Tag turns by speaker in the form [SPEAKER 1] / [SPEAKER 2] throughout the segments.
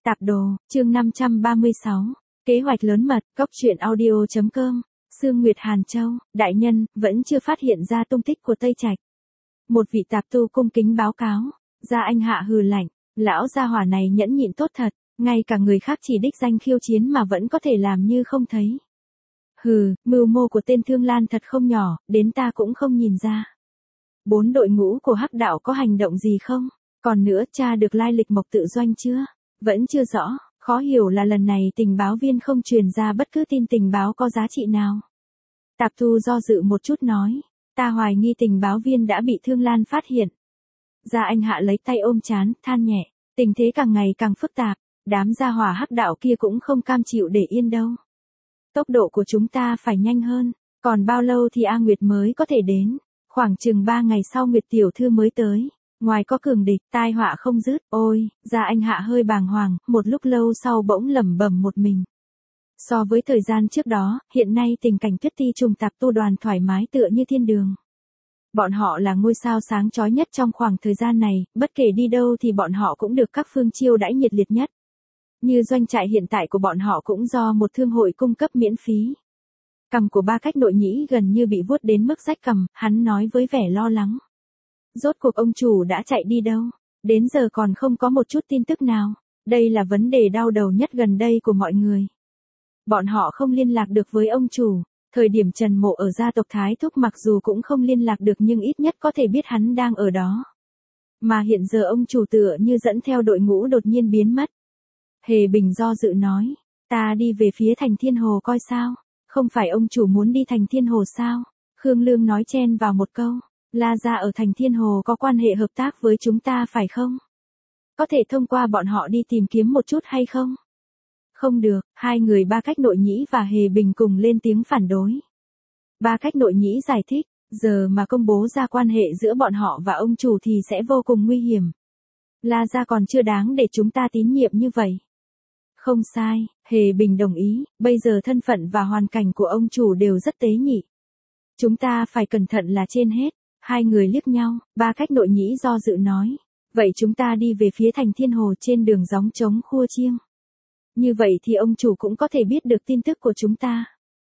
[SPEAKER 1] Tạp đồ, chương 536. Kế hoạch lớn mật, góc truyện audio.com. Sương Nguyệt Hàn Châu, đại nhân, vẫn chưa phát hiện ra tung tích của Tây Trạch. Một vị tạp tu cung kính báo cáo. Gia Anh Hạ hừ lạnh, lão gia hỏa này nhẫn nhịn tốt thật, ngay cả người khác chỉ đích danh khiêu chiến mà vẫn có thể làm như không thấy. Hừ, mưu mô của tên Thương Lan thật không nhỏ, đến ta cũng không nhìn ra. 4 đội ngũ của Hắc Đạo có hành động gì không? Còn nữa, tra được lai lịch Mộc Tự Doanh chưa? Vẫn chưa rõ, khó hiểu là lần này tình báo viên không truyền ra bất cứ tin tình báo có giá trị nào. Tạp tu do dự một chút nói, ta hoài nghi tình báo viên đã bị Thương Lan phát hiện. Gia Anh Hạ lấy tay ôm trán, than nhẹ, tình thế càng ngày càng phức tạp, đám gia hỏa Hắc Đạo kia cũng không cam chịu để yên đâu. Tốc độ của chúng ta phải nhanh hơn, còn bao lâu thì A Nguyệt mới có thể đến? Khoảng chừng 3 ngày sau Nguyệt tiểu thư mới tới. Ngoài có cường địch, tai họa không dứt. Ôi, Gia Anh Hạ hơi bàng hoàng, một lúc lâu sau bỗng lẩm bẩm một mình. So với thời gian trước đó, hiện nay tình cảnh Tuyết Ti trùng tạp tu đoàn thoải mái tựa như thiên đường. Bọn họ là ngôi sao sáng chói nhất trong khoảng thời gian này, bất kể đi đâu thì bọn họ cũng được các phương chiêu đãi nhiệt liệt nhất. Như doanh trại hiện tại của bọn họ cũng do một thương hội cung cấp miễn phí. Cằm của Ba Cách Nội Nhĩ gần như bị vuốt đến mức rách cằm, hắn nói với vẻ lo lắng. Rốt cuộc ông chủ đã chạy đi đâu? Đến giờ còn không có một chút tin tức nào. Đây là vấn đề đau đầu nhất gần đây của mọi người. Bọn họ không liên lạc được với ông chủ. Thời điểm Trần Mộ ở gia tộc Thái Thúc mặc dù cũng không liên lạc được nhưng ít nhất có thể biết hắn đang ở đó. Mà hiện giờ ông chủ tựa như dẫn theo đội ngũ đột nhiên biến mất. Hề Bình do dự nói, ta đi về phía thành Thiên Hồ coi sao? Không phải ông chủ muốn đi thành Thiên Hồ sao? Khương Lương nói chen vào một câu. La gia ở thành Thiên Hồ có quan hệ hợp tác với chúng ta phải không? Có thể thông qua bọn họ đi tìm kiếm một chút hay không? Không được, hai người Ba Cách Nội Nhĩ và Hề Bình cùng lên tiếng phản đối. Ba Cách Nội Nhĩ giải thích, giờ mà công bố ra quan hệ giữa bọn họ và ông chủ thì sẽ vô cùng nguy hiểm. La gia còn chưa đáng để chúng ta tín nhiệm như vậy. Không sai, Hề Bình đồng ý, bây giờ thân phận và hoàn cảnh của ông chủ đều rất tế nhị. Chúng ta phải cẩn thận là trên hết. Hai người liếc nhau, Ba Cách Nội Nhĩ do dự nói. Vậy chúng ta đi về phía thành Thiên Hồ trên đường gióng trống khua chiêng. Như vậy thì ông chủ cũng có thể biết được tin tức của chúng ta.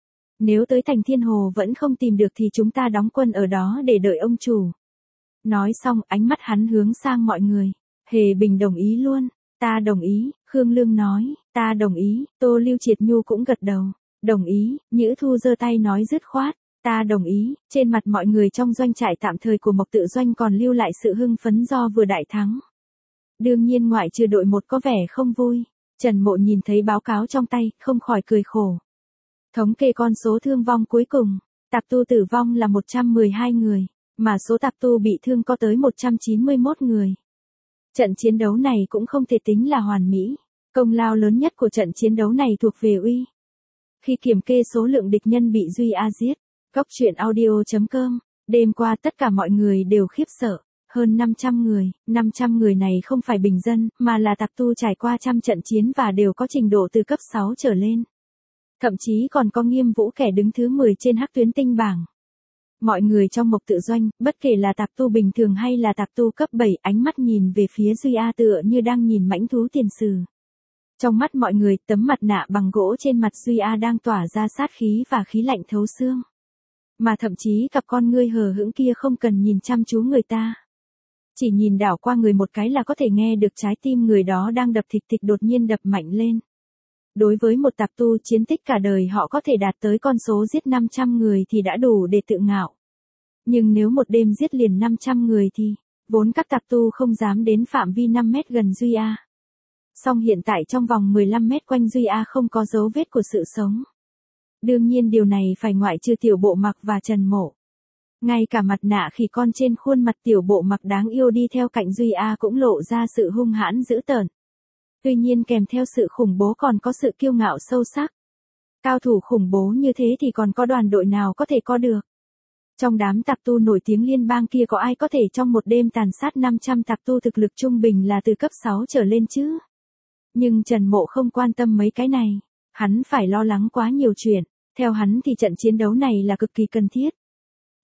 [SPEAKER 1] Nếu tới thành Thiên Hồ vẫn không tìm được thì chúng ta đóng quân ở đó để đợi ông chủ. Nói xong ánh mắt hắn hướng sang mọi người. Hề Bình đồng ý luôn. Ta đồng ý, Khương Lương nói. Ta đồng ý, Tô Lưu Triệt Nhu cũng gật đầu. Đồng ý, Nhữ Thu giơ tay nói dứt khoát. Ta đồng ý, trên mặt mọi người trong doanh trại tạm thời của Mộc Tự Doanh còn lưu lại sự hưng phấn do vừa đại thắng. Đương nhiên ngoại trừ đội 1 có vẻ không vui. Trần Mộ nhìn thấy báo cáo trong tay, không khỏi cười khổ. Thống kê con số thương vong cuối cùng, tạp tu tử vong là 112 người, mà số tạp tu bị thương có tới 191 người. Trận chiến đấu này cũng không thể tính là hoàn mỹ. Công lao lớn nhất của trận chiến đấu này thuộc về Uy. Khi kiểm kê số lượng địch nhân bị Duy A giết, góc truyện audio.com, đêm qua tất cả mọi người đều khiếp sợ, hơn 500 người này không phải bình dân, mà là tạp tu trải qua trăm trận chiến và đều có trình độ từ cấp 6 trở lên. Thậm chí còn có Nghiêm Vũ kẻ đứng thứ 10 trên Hắc Tuyến Tinh bảng. Mọi người trong Mộc Tự Doanh, bất kể là tạp tu bình thường hay là tạp tu cấp 7, ánh mắt nhìn về phía Duy A tựa như đang nhìn mãnh thú tiền sử. Trong mắt mọi người, tấm mặt nạ bằng gỗ trên mặt Duy A đang tỏa ra sát khí và khí lạnh thấu xương. Mà thậm chí cặp con ngươi hờ hững kia không cần nhìn chăm chú người ta. Chỉ nhìn đảo qua người một cái là có thể nghe được trái tim người đó đang đập thịch thịch đột nhiên đập mạnh lên. Đối với một tạp tu chiến tích cả đời họ có thể đạt tới con số giết 500 người thì đã đủ để tự ngạo. Nhưng nếu một đêm giết liền 500 người thì, vốn các tạp tu không dám đến phạm vi 5 mét gần Duy A. Song hiện tại trong vòng 15 mét quanh Duy A không có dấu vết của sự sống. Đương nhiên điều này phải ngoại trừ Tiểu Bộ Mặc và Trần Mộ. Ngay cả mặt nạ khỉ con trên khuôn mặt Tiểu Bộ Mặc đáng yêu đi theo cạnh Duy A cũng lộ ra sự hung hãn dữ tợn. Tuy nhiên kèm theo sự khủng bố còn có sự kiêu ngạo sâu sắc. Cao thủ khủng bố như thế thì còn có đoàn đội nào có thể có được. Trong đám tạp tu nổi tiếng liên bang kia có ai có thể trong một đêm tàn sát 500 tạp tu thực lực trung bình là từ cấp 6 trở lên chứ? Nhưng Trần Mộ không quan tâm mấy cái này. Hắn phải lo lắng quá nhiều chuyện. Theo hắn thì trận chiến đấu này là cực kỳ cần thiết.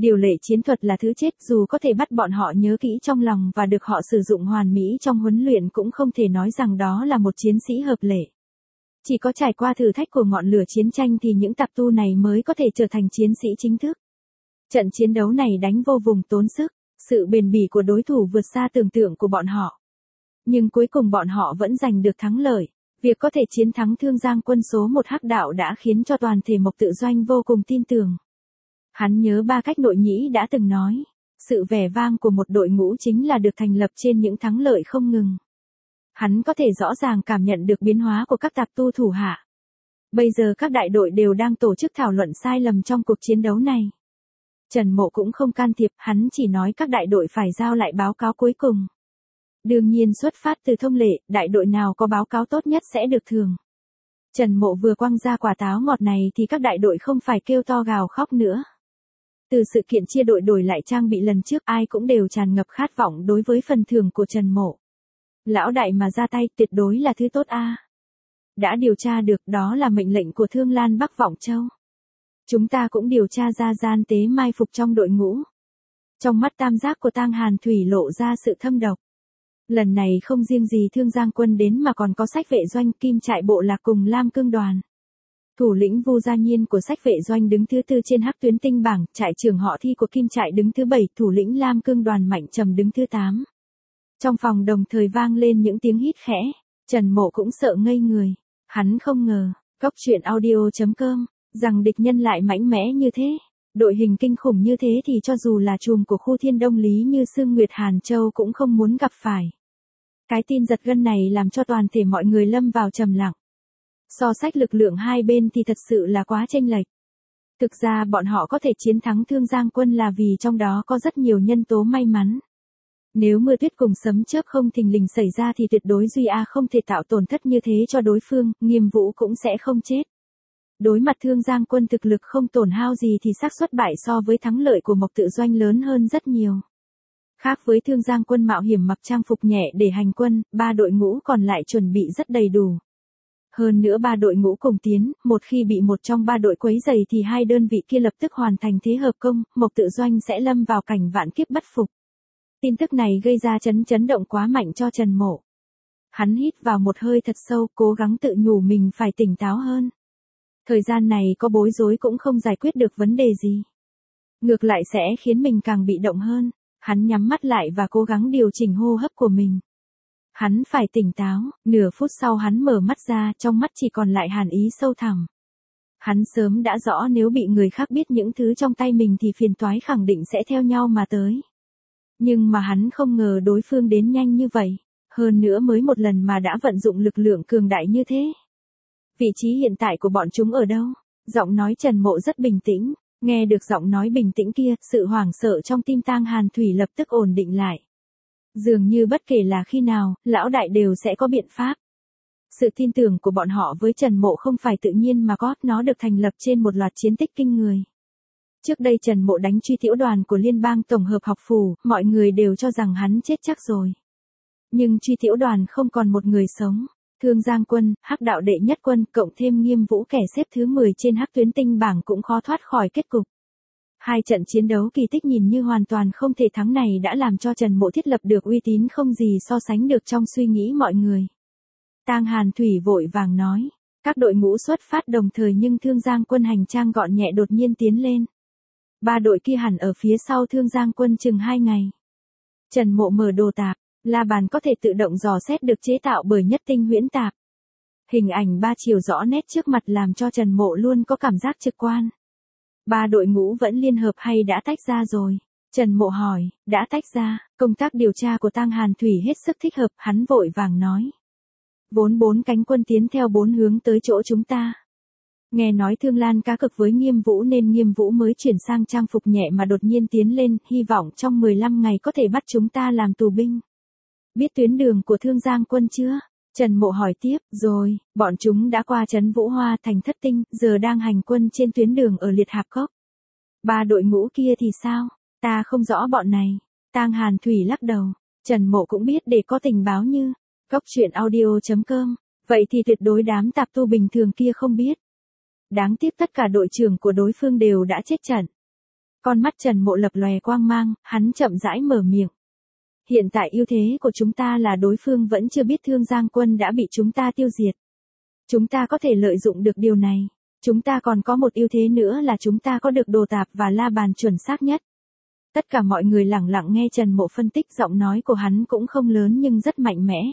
[SPEAKER 1] Điều lệ chiến thuật là thứ chết, dù có thể bắt bọn họ nhớ kỹ trong lòng và được họ sử dụng hoàn mỹ trong huấn luyện cũng không thể nói rằng đó là một chiến sĩ hợp lệ. Chỉ có trải qua thử thách của ngọn lửa chiến tranh thì những tạp tu này mới có thể trở thành chiến sĩ chính thức. Trận chiến đấu này đánh vô cùng tốn sức, sự bền bỉ của đối thủ vượt xa tưởng tượng của bọn họ. Nhưng cuối cùng bọn họ vẫn giành được thắng lợi. Việc có thể chiến thắng Thương Giang quân số 1 Hắc Đạo đã khiến cho toàn thể Mộc Tự Doanh vô cùng tin tưởng. Hắn nhớ ba cách Nội Nhĩ đã từng nói, sự vẻ vang của một đội ngũ chính là được thành lập trên những thắng lợi không ngừng. Hắn có thể rõ ràng cảm nhận được biến hóa của các tạp tu thủ hạ. Bây giờ các đại đội đều đang tổ chức thảo luận sai lầm trong cuộc chiến đấu này. Trần Mộ cũng không can thiệp, hắn chỉ nói các đại đội phải giao lại báo cáo cuối cùng. Đương nhiên xuất phát từ thông lệ, đại đội nào có báo cáo tốt nhất sẽ được thưởng. Trần Mộ vừa quăng ra quả táo ngọt này thì các đại đội không phải kêu to gào khóc nữa. Từ sự kiện chia đội đổi lại trang bị lần trước ai cũng đều tràn ngập khát vọng đối với phần thưởng của Trần Mộ. Lão đại mà ra tay tuyệt đối là thứ tốt a. Đã điều tra được đó là mệnh lệnh của Thương Lan Bắc Vọng Châu. Chúng ta cũng điều tra ra gian tế mai phục trong đội ngũ. Trong mắt tam giác của Tang Hàn Thủy lộ ra sự thâm độc. Lần này không riêng gì Thương Giang quân đến mà còn có Sách Vệ Doanh, Kim Trại Bộ Lạc cùng Lam Cương đoàn. Thủ lĩnh Vu Gia Nhiên của Sách Vệ Doanh đứng thứ 4 trên Hắc Tuyến Tinh bảng, trại trưởng Họ Thi của Kim Trại đứng thứ 7, thủ lĩnh Lam Cương đoàn Mạnh Trầm đứng thứ 8. Trong phòng đồng thời vang lên những tiếng hít khẽ, Trần Mộ cũng sợ ngây người. Hắn không ngờ, Goctruyện.audio.com, rằng địch nhân lại mạnh mẽ như thế. Đội hình kinh khủng như thế thì cho dù là trùm của khu Thiên Đông Lý như Sương Nguyệt Hàn Châu cũng không muốn gặp phải. Cái tin giật gân này làm cho toàn thể mọi người lâm vào trầm lặng. So sánh lực lượng hai bên thì thật sự là quá chênh lệch. Thực ra bọn họ có thể chiến thắng Thương Giang quân là vì trong đó có rất nhiều nhân tố may mắn. Nếu mưa tuyết cùng sấm chớp không thình lình xảy ra thì tuyệt đối Duy A không thể tạo tổn thất như thế cho đối phương, Nghiêm Vũ cũng sẽ không chết. Đối mặt Thương Giang quân thực lực không tổn hao gì thì xác suất bại so với thắng lợi của Mộc Tự Doanh lớn hơn rất nhiều. Khác với Thương Giang quân mạo hiểm mặc trang phục nhẹ để hành quân, ba đội ngũ còn lại chuẩn bị rất đầy đủ. Hơn nữa ba đội ngũ cùng tiến, một khi bị một trong ba đội quấy rầy thì hai đơn vị kia lập tức hoàn thành thế hợp công, Mộc Tự Doanh sẽ lâm vào cảnh vạn kiếp bất phục. Tin tức này gây ra chấn động quá mạnh cho Trần Mộ. Hắn hít vào một hơi thật sâu, cố gắng tự nhủ mình phải tỉnh táo hơn. Thời gian này có bối rối cũng không giải quyết được vấn đề gì. Ngược lại sẽ khiến mình càng bị động hơn. Hắn nhắm mắt lại và cố gắng điều chỉnh hô hấp của mình. Hắn phải tỉnh táo, nửa phút sau hắn mở mắt ra, trong mắt chỉ còn lại hàn ý sâu thẳm. Hắn sớm đã rõ nếu bị người khác biết những thứ trong tay mình thì phiền toái khẳng định sẽ theo nhau mà tới. Nhưng mà hắn không ngờ đối phương đến nhanh như vậy, hơn nữa mới một lần mà đã vận dụng lực lượng cường đại như thế. Vị trí hiện tại của bọn chúng ở đâu? Giọng nói Trần Mộ rất bình tĩnh, nghe được giọng nói bình tĩnh kia, sự hoảng sợ trong tim Tang Hàn Thủy lập tức ổn định lại. Dường như bất kể là khi nào, lão đại đều sẽ có biện pháp. Sự tin tưởng của bọn họ với Trần Mộ không phải tự nhiên mà có, nó được thành lập trên một loạt chiến tích kinh người. Trước đây Trần Mộ đánh Truy Tiểu đoàn của Liên bang Tổng hợp học phủ, mọi người đều cho rằng hắn chết chắc rồi. Nhưng Truy Tiểu đoàn không còn một người sống. Thương Giang quân, Hắc Đạo đệ nhất quân, cộng thêm Nghiêm Vũ kẻ xếp thứ 10 trên Hắc Tuyến Tinh bảng cũng khó thoát khỏi kết cục. Hai trận chiến đấu kỳ tích nhìn như hoàn toàn không thể thắng này đã làm cho Trần Mộ thiết lập được uy tín không gì so sánh được trong suy nghĩ mọi người. Tang Hàn Thủy vội vàng nói, các đội ngũ xuất phát đồng thời nhưng Thương Giang quân hành trang gọn nhẹ đột nhiên tiến lên. Ba đội kia hẳn ở phía sau Thương Giang quân chừng 2 ngày. Trần Mộ mở đồ tạp, la bàn có thể tự động dò xét được chế tạo bởi Nhất Tinh Huyễn Tạp. Hình ảnh 3 chiều rõ nét trước mặt làm cho Trần Mộ luôn có cảm giác trực quan. Ba đội ngũ vẫn liên hợp hay đã tách ra rồi? Trần Mộ hỏi, đã tách ra, công tác điều tra của Tang Hàn Thủy hết sức thích hợp, hắn vội vàng nói. Vốn 4 cánh quân tiến theo 4 hướng tới chỗ chúng ta. Nghe nói Thương Lan cá cực với Nghiêm Vũ nên Nghiêm Vũ mới chuyển sang trang phục nhẹ mà đột nhiên tiến lên, hy vọng trong 15 ngày có thể bắt chúng ta làm tù binh. Biết tuyến đường của Thương Giang quân chưa? Trần Mộ hỏi tiếp, rồi, bọn chúng đã qua trấn Vũ Hoa thành Thất Tinh, giờ đang hành quân trên tuyến đường ở Liệt Hạp Cốc. Ba đội ngũ kia thì sao? Ta không rõ bọn này. Tang Hàn Thủy lắc đầu. Trần Mộ cũng biết để có tình báo như Goctruyện.audio.com, vậy thì tuyệt đối đám tạp tu bình thường kia không biết. Đáng tiếc tất cả đội trưởng của đối phương đều đã chết trận. Con mắt Trần Mộ lập lòe quang mang, hắn chậm rãi mở miệng. Hiện tại ưu thế của chúng ta là đối phương vẫn chưa biết Thương Giang quân đã bị chúng ta tiêu diệt. Chúng ta có thể lợi dụng được điều này. Chúng ta còn có một ưu thế nữa là chúng ta có được đồ tạp và la bàn chuẩn xác nhất. Tất cả mọi người lặng lặng nghe Trần Mộ phân tích, giọng nói của hắn cũng không lớn nhưng rất mạnh mẽ.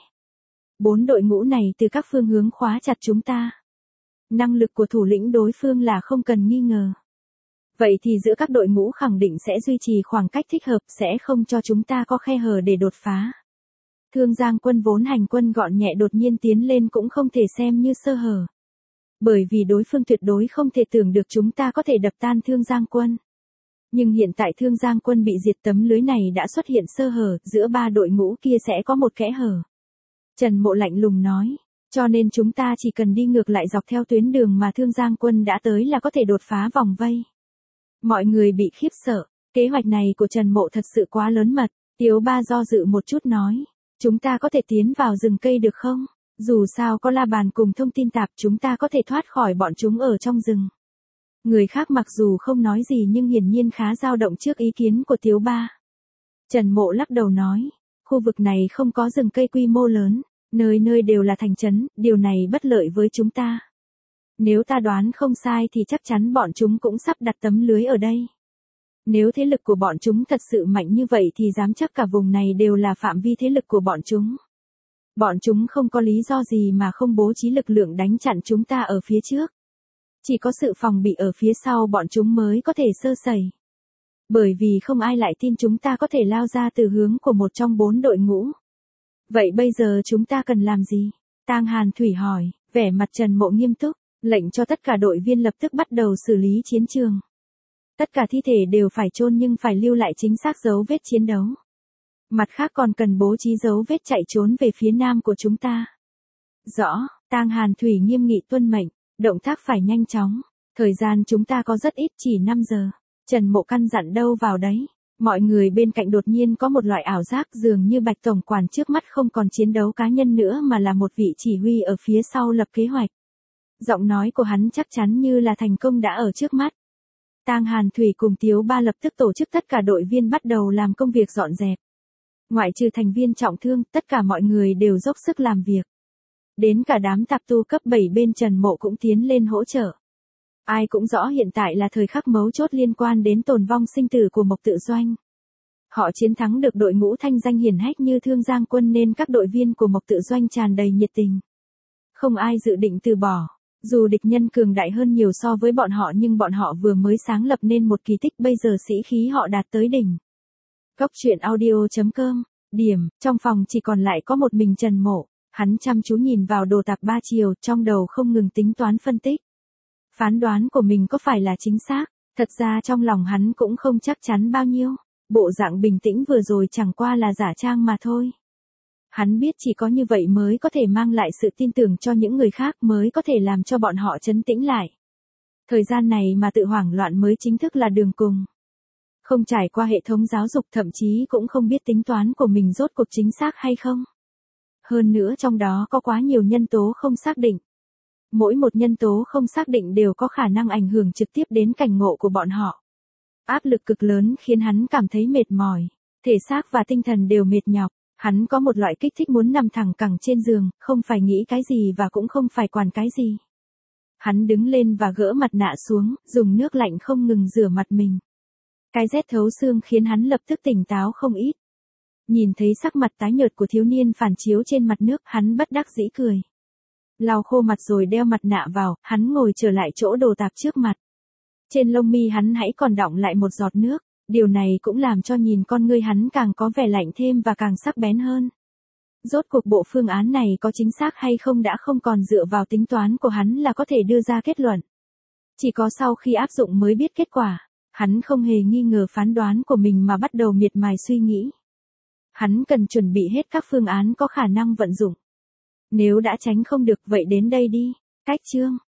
[SPEAKER 1] 4 đội ngũ này từ các phương hướng khóa chặt chúng ta. Năng lực của thủ lĩnh đối phương là không cần nghi ngờ. Vậy thì giữa các đội ngũ khẳng định sẽ duy trì khoảng cách thích hợp, sẽ không cho chúng ta có khe hở để đột phá. Thương Giang quân vốn hành quân gọn nhẹ đột nhiên tiến lên cũng không thể xem như sơ hở. Bởi vì đối phương tuyệt đối không thể tưởng được chúng ta có thể đập tan Thương Giang quân. Nhưng hiện tại Thương Giang quân bị diệt, tấm lưới này đã xuất hiện sơ hở, giữa 3 đội ngũ kia sẽ có một kẽ hở. Trần Mộ lạnh lùng nói, cho nên chúng ta chỉ cần đi ngược lại dọc theo tuyến đường mà Thương Giang quân đã tới là có thể đột phá vòng vây. Mọi người bị khiếp sợ, kế hoạch này của Trần Mộ thật sự quá lớn mật. Tiếu Ba do dự một chút nói, chúng ta có thể tiến vào rừng cây được không? Dù sao có la bàn cùng thông tin tạp, chúng ta có thể thoát khỏi bọn chúng ở trong rừng. Người khác mặc dù không nói gì nhưng hiển nhiên khá dao động trước ý kiến của Tiếu Ba. Trần Mộ lắc đầu nói, khu vực này không có rừng cây quy mô lớn, nơi nơi đều là thành trấn, điều này bất lợi với chúng ta. Nếu ta đoán không sai thì chắc chắn bọn chúng cũng sắp đặt tấm lưới ở đây. Nếu thế lực của bọn chúng thật sự mạnh như vậy thì dám chắc cả vùng này đều là phạm vi thế lực của bọn chúng. Bọn chúng không có lý do gì mà không bố trí lực lượng đánh chặn chúng ta ở phía trước. Chỉ có sự phòng bị ở phía sau bọn chúng mới có thể sơ sẩy. Bởi vì không ai lại tin chúng ta có thể lao ra từ hướng của một trong 4 đội ngũ. Vậy bây giờ chúng ta cần làm gì? Tang Hàn Thủy hỏi, vẻ mặt Trần Mộ nghiêm túc, lệnh cho tất cả đội viên lập tức bắt đầu xử lý chiến trường. Tất cả thi thể đều phải chôn nhưng phải lưu lại chính xác dấu vết chiến đấu. Mặt khác còn cần bố trí dấu vết chạy trốn về phía nam của chúng ta. Rõ, Tang Hàn Thủy nghiêm nghị tuân mệnh, động tác phải nhanh chóng. Thời gian chúng ta có rất ít, chỉ 5 giờ. Trần Mộ căn dặn đâu vào đấy. Mọi người bên cạnh đột nhiên có một loại ảo giác dường như Bạch tổng quản trước mắt không còn chiến đấu cá nhân nữa mà là một vị chỉ huy ở phía sau lập kế hoạch. Giọng nói của hắn chắc chắn như là thành công đã ở trước mắt. Tang Hàn Thủy cùng Tiếu Ba lập tức tổ chức tất cả đội viên bắt đầu làm công việc dọn dẹp. Ngoại trừ thành viên trọng thương, tất cả mọi người đều dốc sức làm việc. Đến cả đám tạp tu cấp 7 bên Trần Mộ cũng tiến lên hỗ trợ. Ai cũng rõ hiện tại là thời khắc mấu chốt liên quan đến tồn vong sinh tử của Mộc Tự Doanh. Họ chiến thắng được đội ngũ thanh danh hiển hách như Thương Giang quân nên các đội viên của Mộc Tự Doanh tràn đầy nhiệt tình. Không ai dự định từ bỏ. Dù địch nhân cường đại hơn nhiều so với bọn họ nhưng bọn họ vừa mới sáng lập nên một kỳ tích, bây giờ sĩ khí họ đạt tới đỉnh. Góc truyện audio.com. Điểm, trong phòng chỉ còn lại có một mình Trần Mộ. Hắn chăm chú nhìn vào đồ tạp 3 chiều, trong đầu không ngừng tính toán phân tích. Phán đoán của mình có phải là chính xác? Thật ra trong lòng hắn cũng không chắc chắn bao nhiêu. Bộ dạng bình tĩnh vừa rồi chẳng qua là giả trang mà thôi. Hắn biết chỉ có như vậy mới có thể mang lại sự tin tưởng cho những người khác, mới có thể làm cho bọn họ trấn tĩnh lại. Thời gian này mà tự hoảng loạn mới chính thức là đường cùng. Không trải qua hệ thống giáo dục, thậm chí cũng không biết tính toán của mình rốt cuộc chính xác hay không. Hơn nữa trong đó có quá nhiều nhân tố không xác định. Mỗi một nhân tố không xác định đều có khả năng ảnh hưởng trực tiếp đến cảnh ngộ của bọn họ. Áp lực cực lớn khiến hắn cảm thấy mệt mỏi. Thể xác và tinh thần đều mệt nhọc. Hắn có một loại kích thích muốn nằm thẳng cẳng trên giường, không phải nghĩ cái gì và cũng không phải quản cái gì. Hắn đứng lên và gỡ mặt nạ xuống, dùng nước lạnh không ngừng rửa mặt mình. Cái rét thấu xương khiến hắn lập tức tỉnh táo không ít. Nhìn thấy sắc mặt tái nhợt của thiếu niên phản chiếu trên mặt nước, hắn bất đắc dĩ cười. Lau khô mặt rồi đeo mặt nạ vào, hắn ngồi trở lại chỗ đồ tạp trước mặt. Trên lông mi hắn hãy còn đọng lại một giọt nước. Điều này cũng làm cho nhìn con ngươi hắn càng có vẻ lạnh thêm và càng sắc bén hơn. Rốt cuộc bộ phương án này có chính xác hay không đã không còn dựa vào tính toán của hắn là có thể đưa ra kết luận. Chỉ có sau khi áp dụng mới biết kết quả. Hắn không hề nghi ngờ phán đoán của mình mà bắt đầu miệt mài suy nghĩ. Hắn cần chuẩn bị hết các phương án có khả năng vận dụng. Nếu đã tránh không được vậy đến đây đi. Cách chương